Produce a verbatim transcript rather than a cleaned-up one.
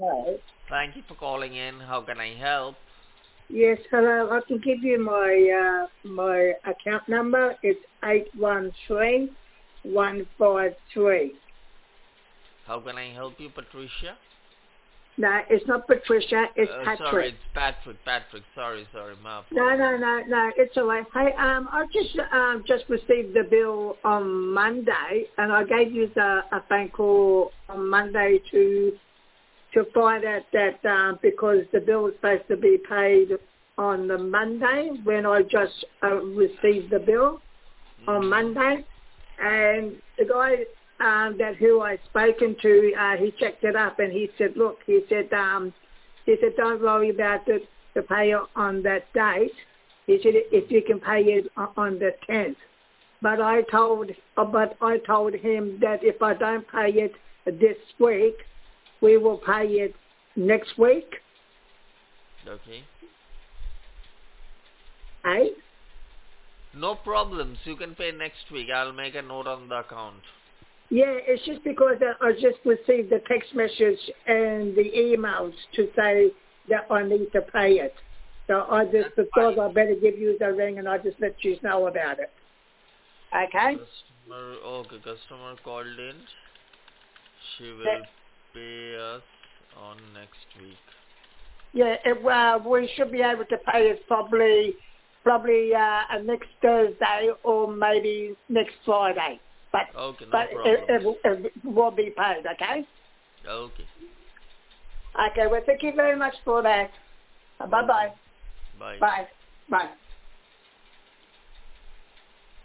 Right. Thank you for calling in. How can I help? Yes, hello. I can give you my uh, my account number. It's eight one three one five three. How can I help you, Patricia? No, it's not Patricia. It's Uh, sorry, Patrick. it's Patrick. Patrick. Sorry, sorry. My No, no, apologies. no, no. It's all right. Hey, um, I just um just received the bill on Monday, and I gave you the, a phone call on Monday to to find out that um, because the bill was supposed to be paid on the Monday when I just uh, received the bill on Mm-hmm. Monday, and the guy um, that who I spoken to, uh, he checked it up and he said, look, he said, um, he said, don't worry about it to pay it on that date. He said, if you can pay it o- on the tenth. But I told, uh, but I told him that if I don't pay it this week, we will pay it next week. Okay. Eh? No problems. You can pay next week. I'll make a note on the account. Yeah, it's just because I I just received the text message and the emails to say that I need to pay it. So I just That's thought fine. I better give you the ring and I just let you know about it. Okay? Customer. Okay, customer called in. She That- will pay us on next week. Yeah, it, uh, we should be able to pay it probably probably uh, next Thursday or maybe next Friday. But Okay, no but it, problems. it, will- it will be paid, okay? Okay. Okay, well, thank you very much for that. Welcome. Bye-bye. Bye. Bye. Bye.